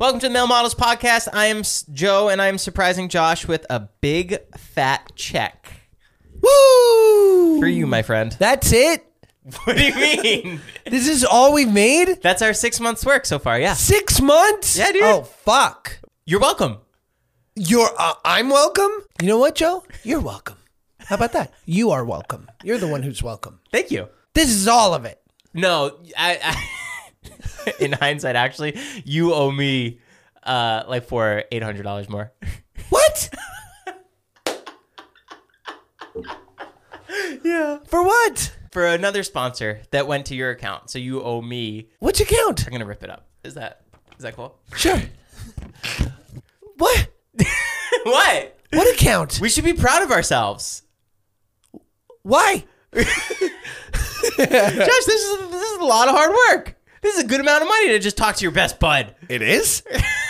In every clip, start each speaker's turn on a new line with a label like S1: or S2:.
S1: Welcome to the Male Models Podcast. I am Joe, and I am surprising Josh with a big fat check.
S2: Woo!
S1: For you, my friend.
S2: That's it?
S1: What do you mean?
S2: This is all we've made?
S1: That's our 6 months work so far, yeah.
S2: 6 months?
S1: Yeah, dude.
S2: Oh, fuck.
S1: You're welcome.
S2: I'm welcome? You know what, Joe? You're welcome. How about that? You are welcome. You're the one who's welcome.
S1: Thank you.
S2: This is all of it.
S1: No, I in hindsight, actually, you owe me like for $800 more.
S2: What?
S1: Yeah.
S2: For what?
S1: For another sponsor that went to your account. So you owe me.
S2: Which account?
S1: I'm going to rip it up. Is that cool?
S2: Sure. What?
S1: What?
S2: What account?
S1: We should be proud of ourselves.
S2: Why?
S1: Josh, this is a lot of hard work. This is a good amount of money to just talk to your best bud.
S2: It is?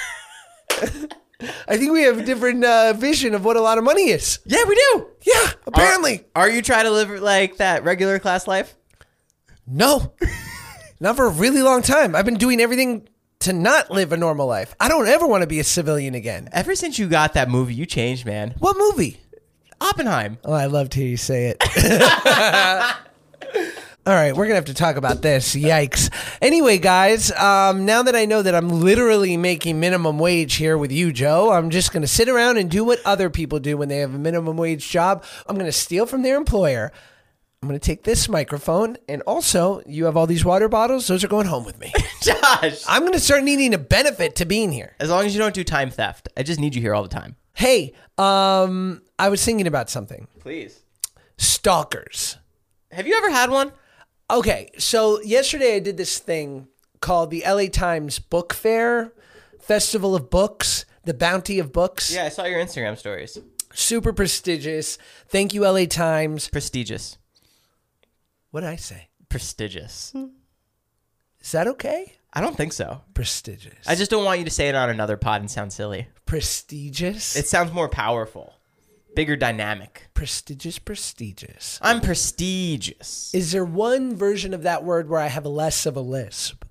S2: I think we have a different vision of what a lot of money is.
S1: Yeah, we do.
S2: Yeah, apparently.
S1: Are you trying to live like that regular class life?
S2: No. Not for a really long time. I've been doing everything to not live a normal life. I don't ever want to be a civilian again.
S1: Ever since you got that movie, you changed, man.
S2: What movie?
S1: Oppenheim.
S2: Oh, I love to hear you say it. All right, we're going to have to talk about this. Yikes. Anyway, guys, now that I know that I'm literally making minimum wage here with you, Joe, I'm just going to sit around and do what other people do when they have a minimum wage job. I'm going to steal from their employer. I'm going to take this microphone, and also, you have all these water bottles. Those are going home with me.
S1: Josh.
S2: I'm going to start needing a benefit to being here.
S1: As long as you don't do time theft. I just need you here all the time.
S2: Hey, I was thinking about something.
S1: Please.
S2: Stalkers.
S1: Have you ever had one?
S2: Okay, so yesterday I did this thing called the LA Times Book Fair, Festival of Books, the Bounty of Books.
S1: Yeah, I saw your Instagram stories.
S2: Super prestigious. Thank you, LA Times.
S1: Prestigious.
S2: What did I say?
S1: Prestigious.
S2: Is that okay?
S1: I don't think so.
S2: Prestigious.
S1: I just don't want you to say it on another pod and sound silly.
S2: Prestigious?
S1: It sounds more powerful. Bigger dynamic.
S2: Prestigious.
S1: I'm prestigious.
S2: Is there one version of that word where I have less of a lisp?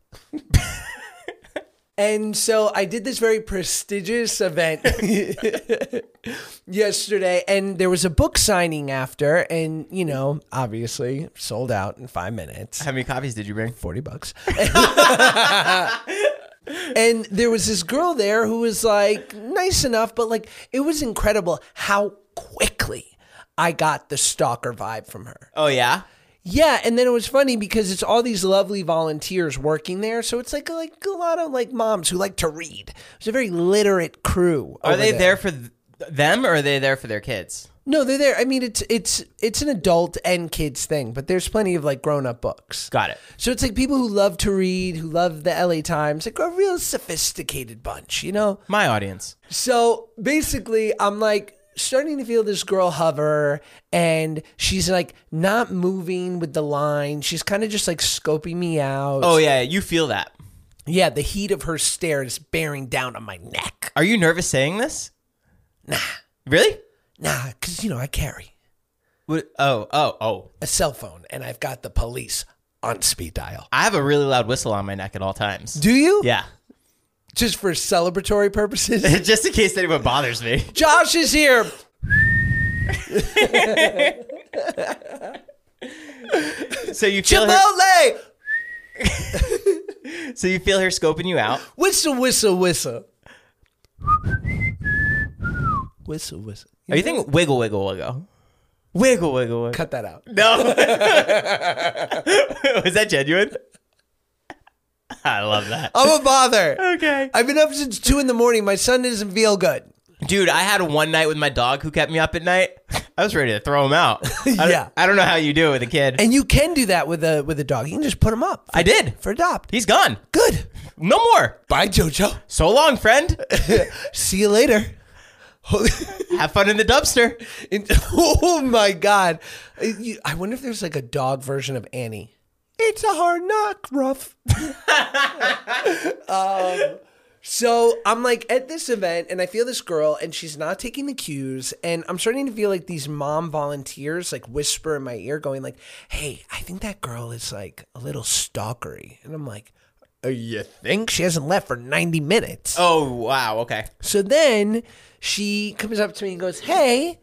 S2: And so I did this very prestigious event yesterday, and there was a book signing after, and, you know, obviously sold out in 5 minutes.
S1: How many copies did you bring?
S2: $40. And there was this girl there who was like nice enough, but like it was incredible how quickly I got the stalker vibe from her.
S1: Oh, yeah?
S2: Yeah, and then it was funny because it's all these lovely volunteers working there, so it's like a lot of like moms who like to read. It's a very literate crew.
S1: Are they there for them, or are they there for their kids?
S2: No, they're there. I mean, it's an adult and kids thing, but there's plenty of like grown-up books.
S1: Got it.
S2: So it's like people who love to read, who love the LA Times, like a real sophisticated bunch, you know?
S1: My audience.
S2: So basically, I'm like starting to feel this girl hover, and she's like not moving with the line. She's kind of just like scoping me out.
S1: Oh, yeah, you feel that.
S2: Yeah, the heat of her stare is bearing down on my neck.
S1: Are you nervous saying this?
S2: Nah.
S1: Really?
S2: Nah, because, you know, I carry
S1: What? Oh.
S2: a cell phone, and I've got the police on speed dial.
S1: I have a really loud whistle on my neck at all times.
S2: Do you?
S1: Yeah.
S2: Just for celebratory purposes?
S1: Just in case anyone bothers me.
S2: Josh is here.
S1: So you feel her,
S2: Chipotle!
S1: so you feel her scoping you out.
S2: Whistle, whistle, whistle. Whistle, whistle.
S1: Are you thinking wiggle, wiggle, wiggle? Wiggle, wiggle, wiggle.
S2: Cut that out.
S1: No. Was that genuine? I love that.
S2: I'm a bother.
S1: Okay.
S2: I've been up since 2 a.m. My son doesn't feel good.
S1: Dude, I had one night with my dog who kept me up at night. I was ready to throw him out.
S2: Yeah.
S1: I don't know how you do it with a kid.
S2: And you can do that with a dog. You can just put him up.
S1: I did.
S2: For adopt.
S1: He's gone.
S2: Good.
S1: No more.
S2: Bye, Jojo.
S1: So long, friend.
S2: See you later.
S1: Have fun in the dumpster.
S2: Oh, my God. I wonder if there's like a dog version of Annie. It's a hard knock, rough. So I'm like at this event and I feel this girl and she's not taking the cues, and I'm starting to feel like these mom volunteers like whisper in my ear going like, hey, I think that girl is like a little stalkery. And I'm like, You think? She hasn't left for 90 minutes.
S1: Oh, wow. Okay.
S2: So then she comes up to me and goes, hey,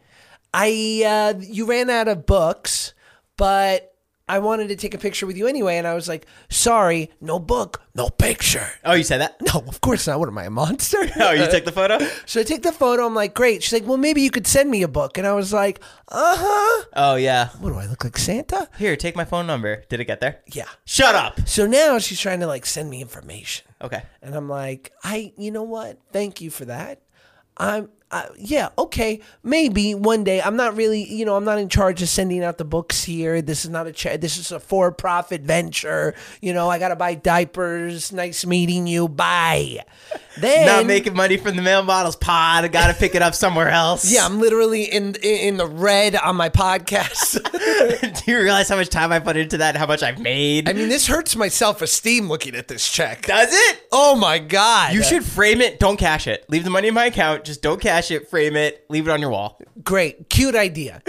S2: you ran out of books, but I wanted to take a picture with you anyway. And I was like, sorry, no book, no picture.
S1: Oh, you said that?
S2: No, of course not. What am I, a monster?
S1: Oh, you took the photo?
S2: So I take the photo. I'm like, great. She's like, well, maybe you could send me a book. And I was like, uh-huh.
S1: Oh, yeah.
S2: What do I look like, Santa?
S1: Here, take my phone number. Did it get there?
S2: Yeah.
S1: Shut up.
S2: So now she's trying to like send me information.
S1: Okay.
S2: And I'm like, you know what? Thank you for that. Yeah, okay, maybe one day. I'm not really, I'm not in charge of sending out the books here. This is not this is a for-profit venture. I got to buy diapers. Nice meeting you. Bye. Then,
S1: not making money from the Male Models pod. I got to pick it up somewhere else.
S2: Yeah, I'm literally in the red on my podcast.
S1: Do you realize how much time I put into that and how much I've made?
S2: I mean, this hurts my self-esteem looking at this check.
S1: Does it?
S2: Oh my God.
S1: You should frame it. Don't cash it. Leave the money in my account. Just don't cash it. Frame it. Leave it on your wall.
S2: Great. Cute idea.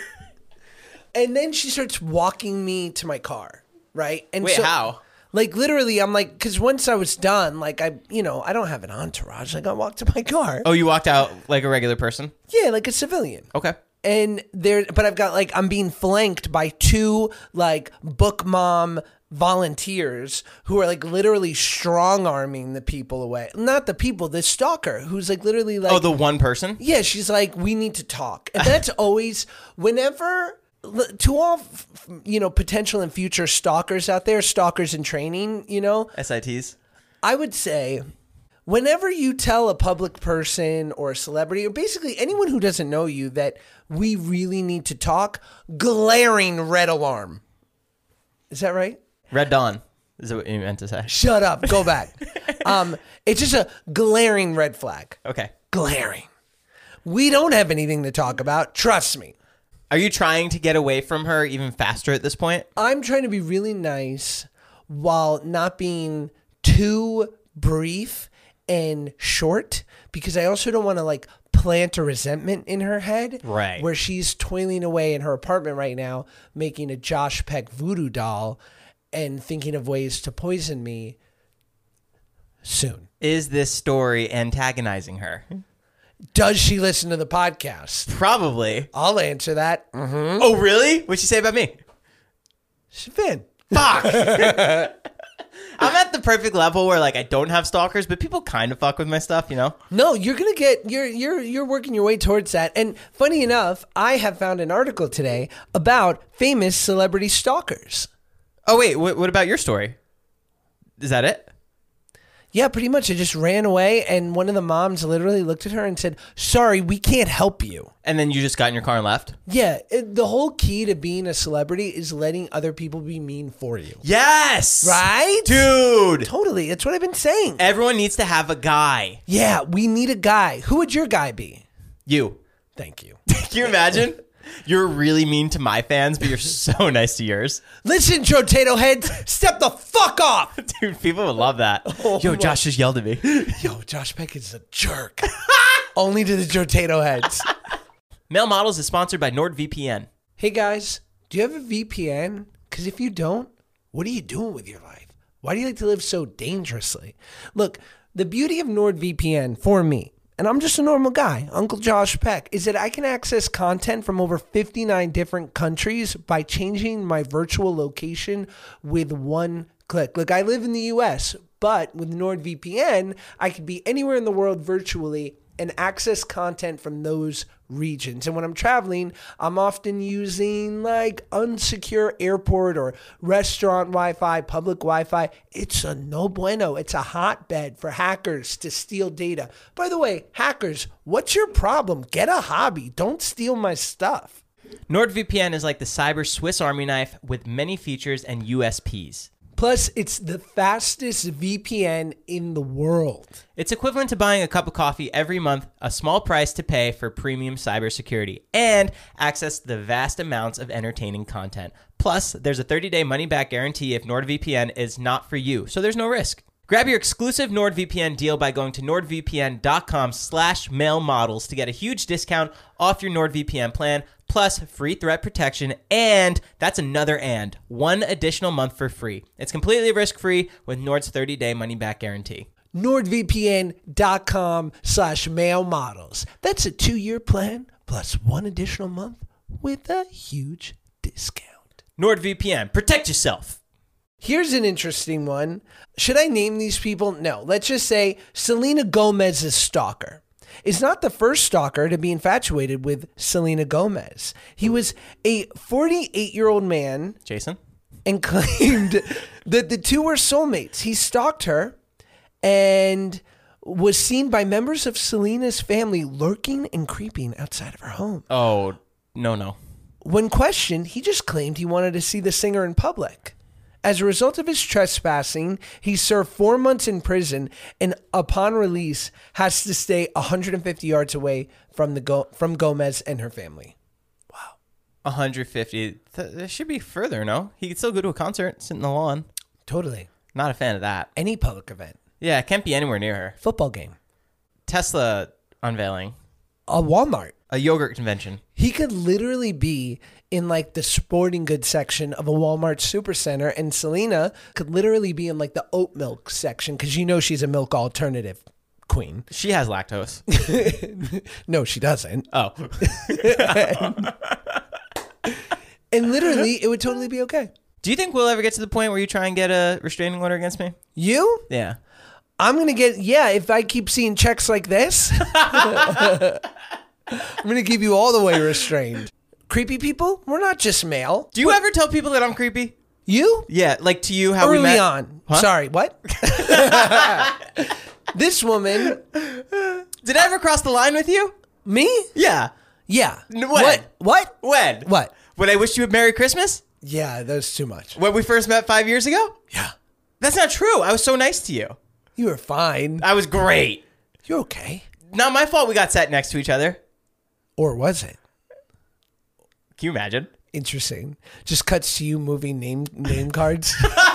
S2: And then she starts walking me to my car, right? And
S1: Wait, how?
S2: Like, literally, I'm like, because once I was done, like, I don't have an entourage. Like, I walked to my car.
S1: Oh, you walked out like a regular person?
S2: Yeah, like a civilian.
S1: Okay.
S2: And but I've got, like, I'm being flanked by two, like, book mom volunteers who are, like, literally strong-arming the people away. Not the people, the stalker, who's, like, literally, like...
S1: Oh, the one person?
S2: Yeah, she's like, we need to talk. And that's always, whenever... To all, potential and future stalkers out there, stalkers in training,
S1: SITs.
S2: I would say whenever you tell a public person or a celebrity or basically anyone who doesn't know you that we really need to talk, glaring red alarm. Is that right?
S1: Red Dawn. Is that what you meant to say?
S2: Shut up. Go back. It's just a glaring red flag.
S1: Okay.
S2: Glaring. We don't have anything to talk about. Trust me.
S1: Are you trying to get away from her even faster at this point?
S2: I'm trying to be really nice while not being too brief and short because I also don't want to like plant a resentment in her head.
S1: Right.
S2: Where she's toiling away in her apartment right now, making a Josh Peck voodoo doll and thinking of ways to poison me soon.
S1: Is this story antagonizing her?
S2: Does she listen to the podcast?
S1: Probably.
S2: I'll answer that. Mm-hmm.
S1: Oh, really? What'd she say about me?
S2: She's Finn.
S1: Fuck. I'm at the perfect level where like I don't have stalkers, but people kind of fuck with my stuff,
S2: No, you're gonna get you're working your way towards that. And funny enough, I have found an article today about famous celebrity stalkers.
S1: Oh wait, what about your story? Is that it?
S2: Yeah, pretty much. I just ran away, and one of the moms literally looked at her and said, "Sorry, we can't help you."
S1: And then you just got in your car and left?
S2: Yeah, the whole key to being a celebrity is letting other people be mean for you.
S1: Yes!
S2: Right?
S1: Dude!
S2: Totally. That's what I've been saying.
S1: Everyone needs to have a guy.
S2: Yeah, we need a guy. Who would your guy be?
S1: You.
S2: Thank you.
S1: Can you imagine? You're really mean to my fans, but you're so nice to yours.
S2: Listen, Jotato heads, step the fuck off.
S1: Dude, people would love that.
S2: Oh,
S1: Yo, Josh just yelled at me.
S2: Yo, Josh Peck is a jerk. Only to the Jotato heads.
S1: Male Models is sponsored by NordVPN.
S2: Hey guys, do you have a VPN? Because if you don't, what are you doing with your life? Why do you like to live so dangerously? Look, the beauty of NordVPN for me, and I'm just a normal guy, Uncle Josh Peck, is that I can access content from over 59 different countries by changing my virtual location with one click. Look, I live in the US, but with NordVPN, I could be anywhere in the world virtually and access content from those regions. And when I'm traveling, I'm often using like unsecure airport or restaurant Wi-Fi, public Wi-Fi. It's a no bueno. It's a hotbed for hackers to steal data. By the way, hackers, what's your problem? Get a hobby. Don't steal my stuff.
S1: NordVPN is like the cyber Swiss Army knife with many features and USPs.
S2: Plus, it's the fastest VPN in the world.
S1: It's equivalent to buying a cup of coffee every month, a small price to pay for premium cybersecurity, and access to the vast amounts of entertaining content. Plus, there's a 30-day money-back guarantee if NordVPN is not for you, so there's no risk. Grab your exclusive NordVPN deal by going to nordvpn.com/mailmodels to get a huge discount off your NordVPN plan, plus free threat protection, and that's another and, 1 additional month for free. It's completely risk-free with Nord's 30-day money-back guarantee.
S2: NordVPN.com/mailmodels. That's a 2-year plan plus 1 additional month with a huge discount.
S1: NordVPN, protect yourself.
S2: Here's an interesting one. Should I name these people? No. Let's just say Selena Gomez's stalker is not the first stalker to be infatuated with Selena Gomez. He was a 48-year-old man,
S1: Jason,
S2: and claimed that the two were soulmates. He stalked her and was seen by members of Selena's family lurking and creeping outside of her home.
S1: Oh, no.
S2: When questioned, he just claimed he wanted to see the singer in public. As a result of his trespassing, he served 4 months in prison and upon release has to stay 150 yards away from Gomez and her family. Wow.
S1: 150. There should be further, no? He could still go to a concert, sit in the lawn.
S2: Totally.
S1: Not a fan of that.
S2: Any public event.
S1: Yeah, it can't be anywhere near her.
S2: Football game.
S1: Tesla unveiling.
S2: A Walmart.
S1: A yogurt convention.
S2: He could literally be in like the sporting goods section of a Walmart supercenter, and Selena could literally be in like the oat milk section because you know she's a milk alternative queen.
S1: She has lactose.
S2: No, she doesn't.
S1: Oh.
S2: And literally, it would totally be okay.
S1: Do you think we'll ever get to the point where you try and get a restraining order against me?
S2: You?
S1: Yeah.
S2: I'm going to get, if I keep seeing checks like this, I'm going to keep you all the way restrained. Creepy people, we're not just male.
S1: Do you ever tell people that I'm creepy?
S2: You?
S1: Yeah, like to you, how
S2: Early
S1: we met.
S2: on.
S1: Huh?
S2: Sorry, what? This woman.
S1: Did I ever cross the line with you?
S2: Me?
S1: Yeah.
S2: Yeah.
S1: When?
S2: What?
S1: When?
S2: What?
S1: When I wished you a Merry Christmas?
S2: Yeah, that's too much.
S1: When we first met 5 years ago?
S2: Yeah.
S1: That's not true. I was so nice to you.
S2: You were fine.
S1: I was great.
S2: You're okay.
S1: Not my fault we got sat next to each other.
S2: Or was it?
S1: Can you imagine?
S2: Interesting. Just cuts to you moving name cards.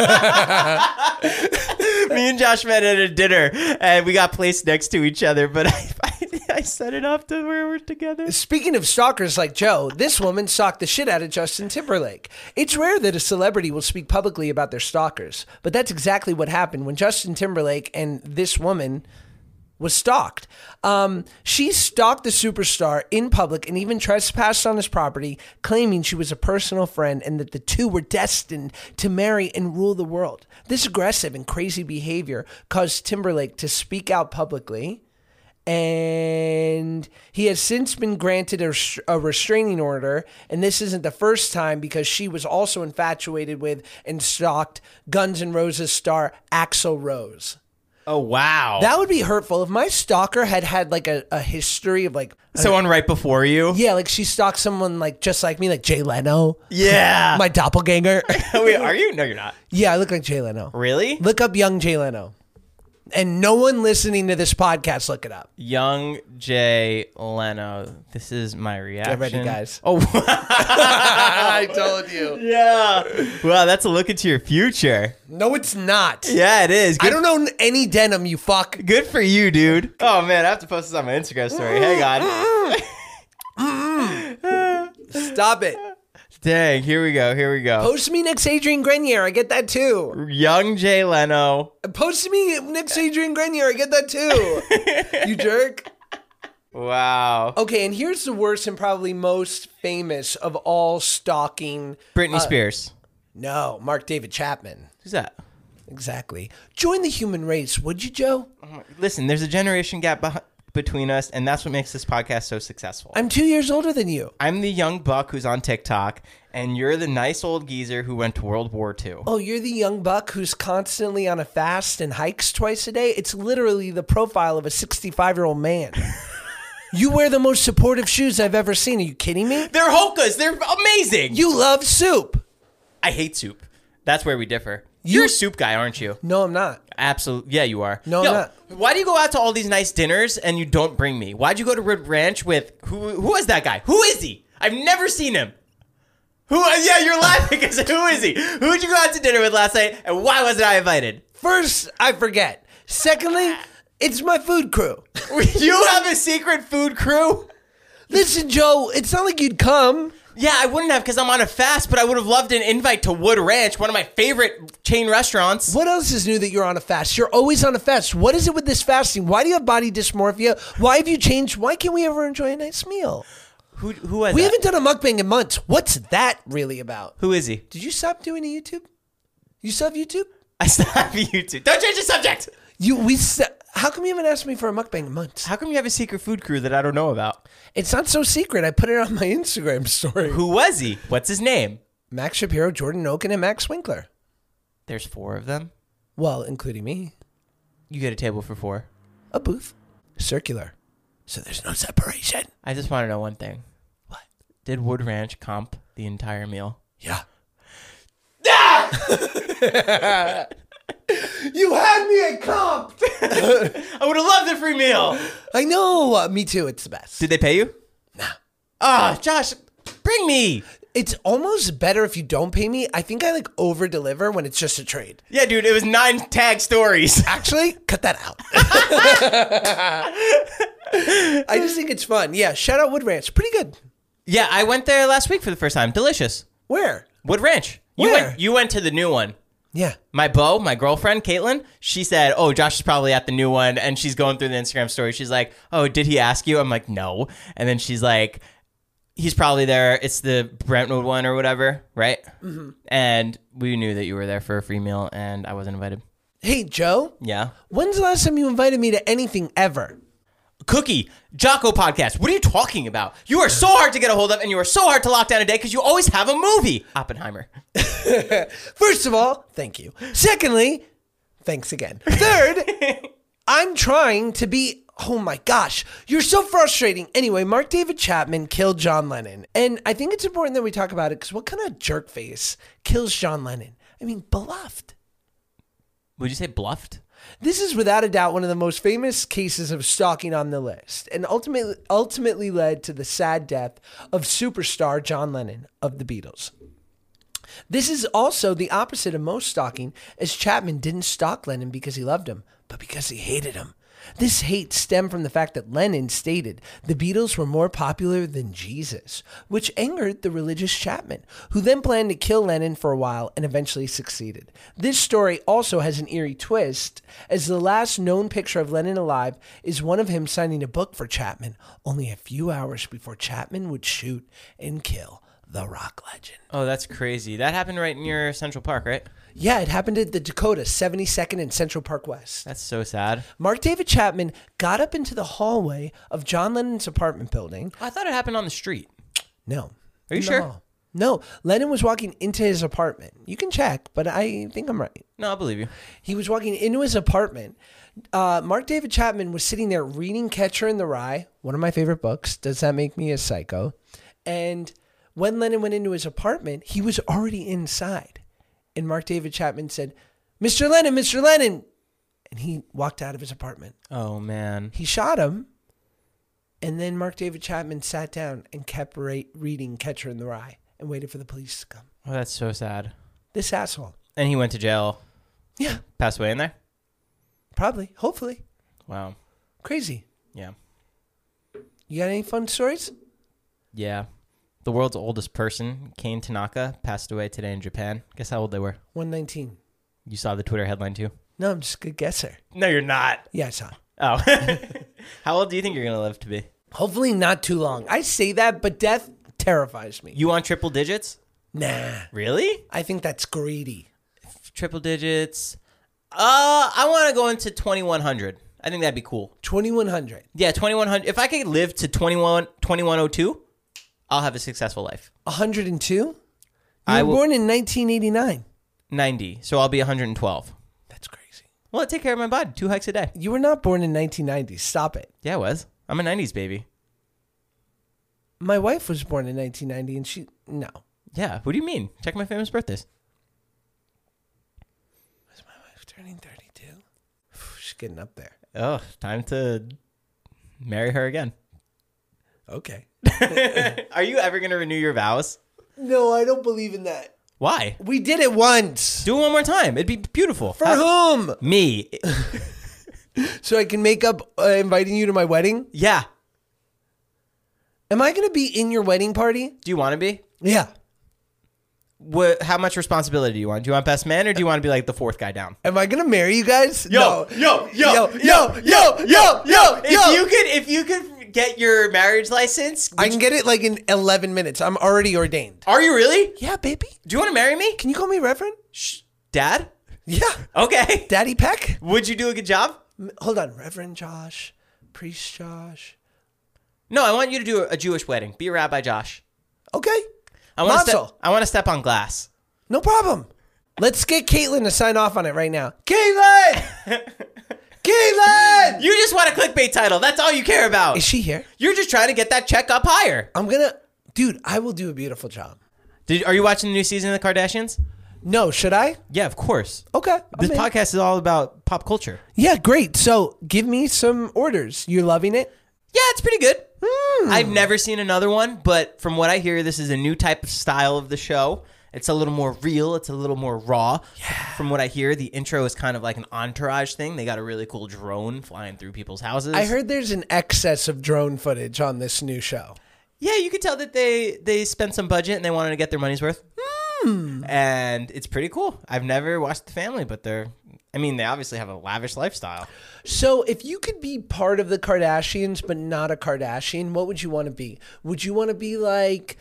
S1: Me and Josh met at a dinner, and we got placed next to each other, but I set it up to where we're together.
S2: Speaking of stalkers like Joe, this woman stalked the shit out of Justin Timberlake. It's rare that a celebrity will speak publicly about their stalkers, but that's exactly what happened when Justin Timberlake and this woman was stalked. She stalked the superstar in public and even trespassed on his property, claiming she was a personal friend and that the two were destined to marry and rule the world. This aggressive and crazy behavior caused Timberlake to speak out publicly, and he has since been granted a restraining order, and this isn't the first time because she was also infatuated with and stalked Guns N' Roses star Axl Rose.
S1: Oh, wow.
S2: That would be hurtful if my stalker had like a history of like
S1: Someone right before you?
S2: yeah, like she stalked someone like just like me, like Jay Leno.
S1: Yeah.
S2: My doppelganger.
S1: Wait, are you? No, you're not.
S2: Yeah, I look like Jay Leno.
S1: Really?
S2: Look up young Jay Leno. And no one listening to this podcast, look it up.
S1: Young Jay Leno. This is my reaction.
S2: Get ready, guys.
S1: Oh,
S2: I told you.
S1: yeah. Wow, that's a look into your future.
S2: No, it's not.
S1: Yeah, it is.
S2: I don't own any denim, you fuck.
S1: Good for you, dude. Oh, man, I have to post this on my Instagram story. Hang on.
S2: Stop it.
S1: Dang, here we go.
S2: Post me next Adrian Grenier. I get that too.
S1: Young Jay Leno.
S2: Post me next Adrian Grenier. I get that too. You jerk.
S1: Wow.
S2: Okay, and here's the worst and probably most famous of all stalking.
S1: Britney Spears.
S2: No, Mark David Chapman.
S1: Who's that?
S2: Exactly. Join the human race, would you, Joe?
S1: Listen, there's a generation gap between us, and that's what makes this podcast so successful.
S2: I'm 2 years older than you.
S1: I'm the young buck who's on TikTok, and you're the nice old geezer who went to World War II.
S2: Oh, you're the young buck who's constantly on a fast and hikes twice a day? It's literally the profile of a 65-year-old man. You wear the most supportive shoes I've ever seen. Are you kidding me?
S1: They're Hoka's. They're amazing.
S2: You love soup.
S1: I hate soup. That's where we differ. You're a soup guy, aren't you?
S2: No, I'm not.
S1: Absolutely. Yeah, you are.
S2: No, I'm not.
S1: Why do you go out to all these nice dinners and you don't bring me? Why'd you go to Red Ranch with... Who is that guy? Who is he? I've never seen him. Yeah, you're laughing because who is he? Who'd you go out to dinner with last night and why wasn't I invited?
S2: First, I forget. Secondly, it's my food crew.
S1: You have a secret food crew?
S2: Listen, Joe, it's not like you'd come.
S1: Yeah, I wouldn't have because I'm on a fast, but I would have loved an invite to Wood Ranch, one of my favorite chain restaurants.
S2: What else is new that you're on a fast? You're always on a fast. What is it with this fasting? Why do you have body dysmorphia? Why have you changed? Why can't we ever enjoy a nice meal?
S1: Who was
S2: We
S1: that?
S2: haven't done a mukbang in months. What's that really about?
S1: Who is he?
S2: Did you stop doing a YouTube? You still have YouTube?
S1: I still have YouTube. Don't change the subject.
S2: How come you haven't asked me for a mukbang in months?
S1: How come you have a secret food crew that I don't know about?
S2: It's not so secret. I put it on my Instagram story.
S1: Who was he? What's his name?
S2: Max Shapiro, Jordan Oken, and Max Winkler.
S1: There's 4 of them.
S2: Well, including me.
S1: You get a table for 4.
S2: A booth. Circular. So there's no separation.
S1: I just want to know one thing.
S2: What?
S1: Did Wood Ranch comp the entire meal?
S2: Yeah. You had me at comp.
S1: I would have loved the free meal.
S2: I know. Me too. It's the best.
S1: Did they pay you?
S2: Nah.
S1: Ah, Josh, bring me.
S2: It's almost better if you don't pay me. I think I like over deliver when it's just a trade.
S1: Yeah, dude, it was 9 tag stories.
S2: Actually, cut that out. I just think it's fun. Yeah, shout out Wood Ranch. Pretty good.
S1: Yeah, I went there last week for the first time. Delicious.
S2: Where?
S1: Wood Ranch.
S2: Where?
S1: You went to the new one.
S2: Yeah.
S1: My girlfriend, Caitlin, she said, oh, Josh is probably at the new one. And she's going through the Instagram story. She's like, oh, did he ask you? I'm like, no. And then she's like, he's probably there. It's the Brentwood one or whatever, right? Mm-hmm. And we knew that you were there for a free meal and I wasn't invited.
S2: Hey, Joe.
S1: Yeah.
S2: When's the last time you invited me to anything ever?
S1: Cookie, Jocko podcast. What are you talking about? You are so hard to get a hold of and you are so hard to lock down a day because you always have a movie. Oppenheimer.
S2: First of all, thank you. Secondly, thanks again. Third, I'm trying to be... Oh my gosh, you're so frustrating. Anyway, Mark David Chapman killed John Lennon. And I think it's important that we talk about it because what kind of jerk face kills John Lennon? I mean, beloved.
S1: Would you say bluffed?
S2: This is without a doubt one of the most famous cases of stalking on the list and ultimately led to the sad death of superstar John Lennon of the Beatles. This is also the opposite of most stalking, as Chapman didn't stalk Lennon because he loved him, but because he hated him. This hate stemmed from the fact that Lennon stated the Beatles were more popular than Jesus, which angered the religious Chapman, who then planned to kill Lennon for a while and eventually succeeded. This story also has an eerie twist, as the last known picture of Lennon alive is one of him signing a book for Chapman, only a few hours before Chapman would shoot and kill the rock legend.
S1: Oh, that's crazy. That happened right near Central Park, right?
S2: Yeah, it happened at the Dakota, 72nd and Central Park West.
S1: That's so sad.
S2: Mark David Chapman got up into the hallway of John Lennon's apartment building.
S1: I thought it happened on the street.
S2: No.
S1: Are you sure?
S2: No. Lennon was walking into his apartment. You can check, but I think I'm right.
S1: No, I'll believe you.
S2: He was walking into his apartment. Mark David Chapman was sitting there reading Catcher in the Rye, one of my favorite books. Does that make me a psycho? And when Lennon went into his apartment, he was already inside. And Mark David Chapman said, Mr. Lennon, Mr. Lennon. And he walked out of his apartment.
S1: Oh, man.
S2: He shot him. And then Mark David Chapman sat down and kept reading Catcher in the Rye and waited for the police to come.
S1: Oh, that's so sad.
S2: This asshole.
S1: And he went to jail.
S2: Yeah.
S1: Passed away in there?
S2: Probably. Hopefully.
S1: Wow.
S2: Crazy.
S1: Yeah.
S2: You got any fun stories?
S1: Yeah. The world's oldest person, Kane Tanaka, passed away today in Japan. Guess how old they were?
S2: 119.
S1: You saw the Twitter headline too?
S2: No, I'm just a good guesser.
S1: No, you're not.
S2: Yeah, I saw.
S1: Oh. How old do you think you're going to live to be?
S2: Hopefully not too long. I say that, but death terrifies me.
S1: You want triple digits?
S2: Nah.
S1: Really?
S2: I think that's greedy.
S1: Triple digits. I want to go into 2100. I think that'd be cool.
S2: 2100.
S1: Yeah, 2100. If I could live to 2102, I'll have a successful life.
S2: 102? You were born in 1989.
S1: 90. So I'll be 112.
S2: That's crazy.
S1: Well, I take care of my body. 2 hikes a day.
S2: You were not born in 1990. Stop it.
S1: Yeah, I was. I'm a 90s baby.
S2: My wife was born in 1990 and she... No.
S1: Yeah. What do you mean? Check my famous birthdays.
S2: Was my wife turning 32? She's getting up there.
S1: Oh, time to marry her again.
S2: Okay.
S1: Are you ever going to renew your vows?
S2: No, I don't believe in that.
S1: Why?
S2: We did it once.
S1: Do it one more time. It'd be beautiful.
S2: For whom?
S1: Me.
S2: So I can make up inviting you to my wedding?
S1: Yeah.
S2: Am I going to be in your wedding party?
S1: Do you want to be?
S2: Yeah.
S1: How much responsibility do you want? Do you want best man or do you want to be like the fourth guy down?
S2: Am I going to marry you guys?
S1: Yo. If you could get your marriage license,
S2: I can get it like in 11 minutes. I'm already ordained.
S1: Are you really?
S2: Yeah, baby.
S1: Do you want to marry me?
S2: Can you call me Reverend?
S1: Dad?
S2: Yeah.
S1: Okay.
S2: Daddy Peck?
S1: Would you do a good job?
S2: Hold on. Reverend Josh. Priest Josh.
S1: No, I want you to do a Jewish wedding. Be Rabbi Josh.
S2: Okay.
S1: I want to step on glass.
S2: No problem. Let's get Caitlin to sign off on it right now. Caitlin! Caitlin!
S1: You just want a clickbait title. That's all you care about.
S2: Is she here?
S1: You're just trying to get that check up higher.
S2: Dude, I will do a beautiful job.
S1: Are you watching the new season of The Kardashians?
S2: No, should I?
S1: Yeah, of course.
S2: Okay.
S1: This podcast is all about pop culture.
S2: Yeah, great. So give me some orders. You loving it?
S1: Yeah, it's pretty good. I've never seen another one, but from what I hear, this is a new type of style of the show. It's a little more real. It's a little more raw. Yeah. From what I hear, the intro is kind of like an entourage thing. They got a really cool drone flying through people's houses.
S2: I heard there's an excess of drone footage on this new show.
S1: Yeah, you could tell that they spent some budget and they wanted to get their money's worth. And it's pretty cool. I've never watched The Family, but they obviously have a lavish lifestyle.
S2: So if you could be part of the Kardashians but not a Kardashian, what would you want to be? Would you want to be like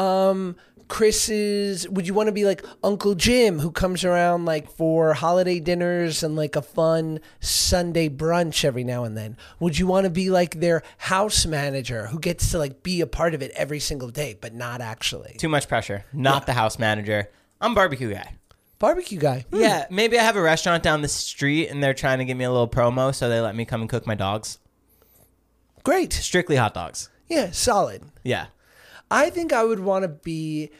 S2: would you want to be like Uncle Jim, who comes around like for holiday dinners and like a fun Sunday brunch every now and then? Would you want to be like their house manager who gets to like be a part of it every single day but not actually?
S1: Too much pressure. Not the house manager. I'm barbecue guy.
S2: Barbecue guy.
S1: Yeah, maybe I have a restaurant down the street and they're trying to give me a little promo, so they let me come and cook my dogs.
S2: Great.
S1: Strictly hot dogs.
S2: Yeah, solid.
S1: Yeah.
S2: I think I would be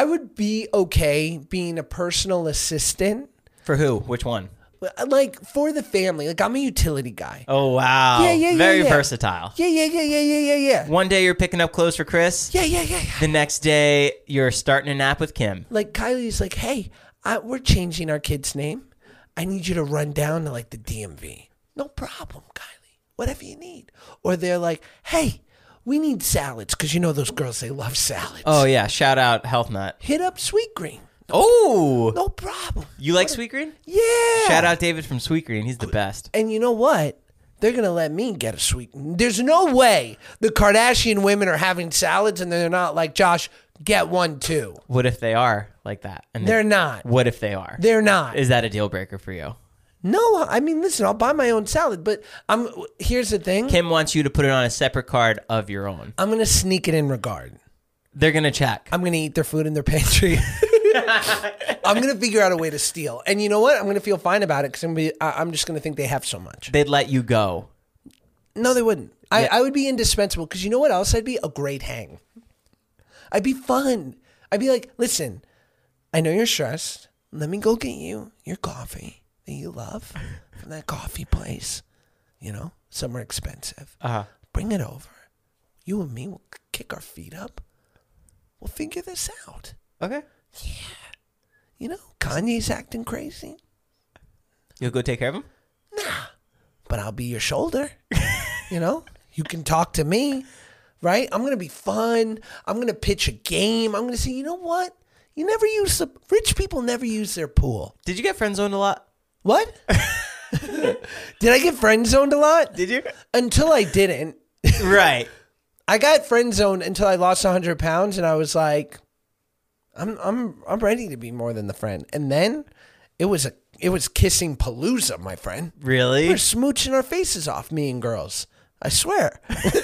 S2: okay being a personal assistant.
S1: For who? Which one?
S2: Like for the family. Like I'm a utility guy.
S1: Oh, wow.
S2: Yeah.
S1: Very versatile.
S2: Yeah.
S1: One day you're picking up clothes for Chris.
S2: Yeah.
S1: The next day you're starting a nap with Kim.
S2: Like Kylie's like, hey, we're changing our kid's name. I need you to run down to like the DMV. No problem, Kylie. Whatever you need. Or they're like, hey, we need salads, because you know those girls, they love salads.
S1: Oh, yeah. Shout out Health Nut.
S2: Hit up Sweet Green.
S1: Oh.
S2: No problem.
S1: You like Sweet Green?
S2: Yeah.
S1: Shout out David from Sweet Green. He's the best.
S2: And you know what? They're going to let me get a Sweet. There's no way the Kardashian women are having salads and they're not like, Josh, get one too.
S1: What if they are like that? And
S2: they're not.
S1: What if they are?
S2: They're not.
S1: Is that a deal breaker for you?
S2: No, I mean, listen, I'll buy my own salad, but here's the thing.
S1: Kim wants you to put it on a separate card of your own.
S2: I'm going to sneak it in regard.
S1: They're going to check.
S2: I'm going to eat their food in their pantry. I'm going to figure out a way to steal. And you know what? I'm going to feel fine about it because I'm just going to think they have so much.
S1: They'd let you go.
S2: No, they wouldn't. Yeah. I would be indispensable because you know what else? I'd be a great hang. I'd be fun. I'd be like, listen, I know you're stressed. Let me go get you your coffee that you love from that coffee place, somewhere expensive. Bring it over. You and me will kick our feet up. We'll figure this out.
S1: Okay.
S2: Yeah. Kanye's acting crazy.
S1: You'll go take care of him?
S2: Nah. But I'll be your shoulder. You can talk to me, right? I'm going to be fun. I'm going to pitch a game. I'm going to say, you know what? Rich people never use their pool.
S1: Did you get friend zoned a lot?
S2: What? Did I get friend zoned a lot?
S1: Did you?
S2: Until I didn't.
S1: Right.
S2: I got friend zoned until I lost 100 pounds, and I was like, I'm ready to be more than the friend. And then it was kissing palooza, my friend.
S1: Really?
S2: We're smooching our faces off, me and girls. I swear.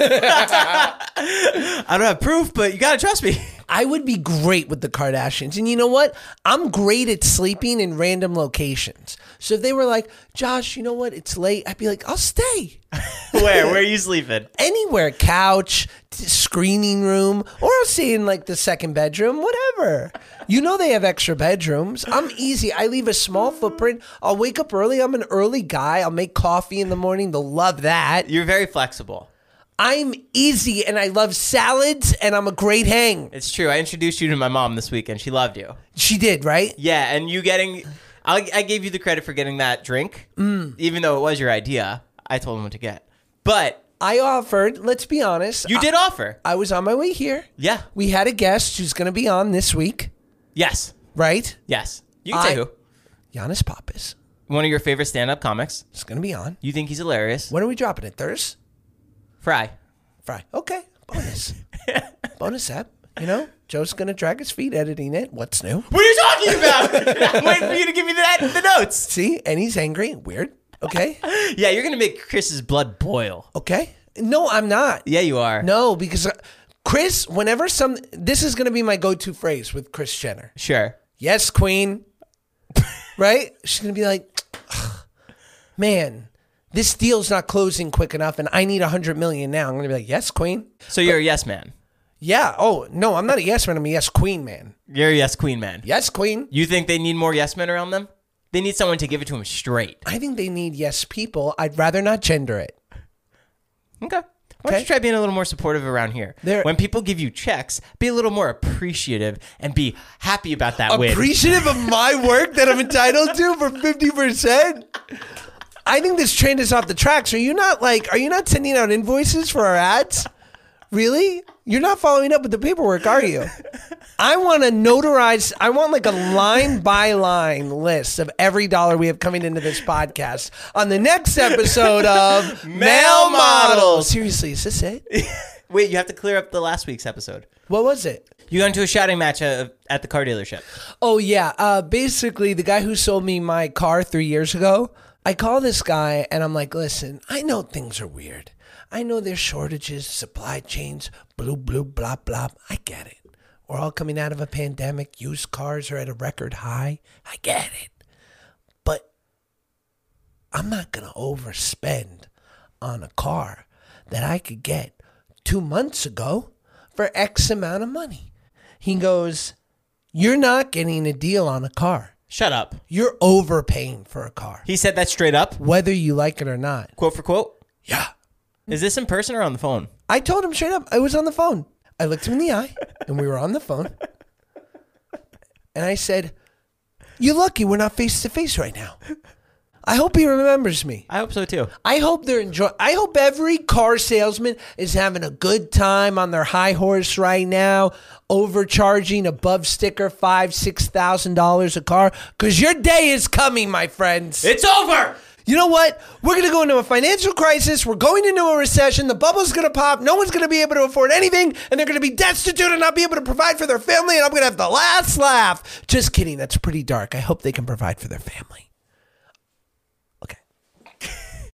S1: I don't have proof, but you gotta trust me.
S2: I would be great with the Kardashians. And you know what? I'm great at sleeping in random locations. So if they were like, Josh, you know what? It's late. I'd be like, I'll stay.
S1: Where are you sleeping?
S2: Anywhere. Couch, screening room, or I'll stay in like the second bedroom, whatever. They have extra bedrooms. I'm easy. I leave a small footprint. I'll wake up early. I'm an early guy. I'll make coffee in the morning. They'll love that.
S1: You're very flexible.
S2: I'm easy and I love salads and I'm a great hang.
S1: It's true. I introduced you to my mom this week and she loved you.
S2: She did, right?
S1: Yeah, and you getting... I gave you the credit for getting that drink, even though it was your idea. I told him what to get. But...
S2: I offered, let's be honest.
S1: You did offer.
S2: I was on my way here.
S1: Yeah.
S2: We had a guest who's going to be on this week.
S1: Yes.
S2: Right?
S1: Yes. You can say who.
S2: Giannis Pappas.
S1: One of your favorite stand-up comics.
S2: Is going to be on.
S1: You think he's hilarious.
S2: When are we dropping it? Thursday?
S1: Fry.
S2: Okay. Bonus. Bonus app. You know, Joe's going to drag his feet editing it. What's new?
S1: What are you talking about? I'm waiting for you to give me the notes.
S2: See? And he's angry. Weird. Okay.
S1: Yeah, you're going to make Chris's blood boil.
S2: Okay. No, I'm not.
S1: Yeah, you are.
S2: No, because Chris, this is going to be my go-to phrase with Kris Jenner.
S1: Sure.
S2: Yes, queen. Right? She's going to be like, man, this deal's not closing quick enough and I need $100 million now. I'm going to be like, yes, queen.
S1: So you're a yes man.
S2: Yeah. Oh, no, I'm not a yes man. I'm a yes queen man.
S1: You're a yes queen man.
S2: Yes, queen.
S1: You think they need more yes men around them? They need someone to give it to them straight.
S2: I think they need yes people. I'd rather not gender it.
S1: Okay. Why don't you try being a little more supportive around here? When people give you checks, be a little more appreciative and be happy about that win.
S2: Appreciative of my work that I'm entitled to for 50%? I think this train is off the tracks. Are you not sending out invoices for our ads? Really? You're not following up with the paperwork, are you? I want to notarize. I want like a line by line list of every dollar we have coming into this podcast on the next episode of
S1: Male Models.
S2: Seriously, is this it?
S1: Wait, you have to clear up the last week's episode.
S2: What was it?
S1: You got into a shouting match at the car dealership.
S2: Oh, yeah. Basically, the guy who sold me my car 3 years ago, I call this guy and I'm like, listen, I know things are weird. I know there's shortages, supply chains, blah, blah, blah, blah. I get it. We're all coming out of a pandemic. Used cars are at a record high. I get it. But I'm not going to overspend on a car that I could get 2 months ago for X amount of money. He goes, you're not getting a deal on a car.
S1: Shut up.
S2: You're overpaying for a car.
S1: He said that straight up?
S2: Whether you like it or not.
S1: Quote for quote?
S2: Yeah.
S1: Is this in person or on the phone?
S2: I told him straight up. I was on the phone. I looked him in the eye, and we were on the phone. And I said, you're lucky we're not face-to-face right now. I hope he remembers me.
S1: I hope so, too.
S2: I hope I hope every car salesman is having a good time on their high horse right now, overcharging above sticker $5,000-$6,000 a car, because your day is coming, my friends.
S1: It's over!
S2: You know what? We're going to go into a financial crisis. We're going into a recession. The bubble's going to pop. No one's going to be able to afford anything. And they're going to be destitute and not be able to provide for their family. And I'm going to have the last laugh. Just kidding. That's pretty dark. I hope they can provide for their family.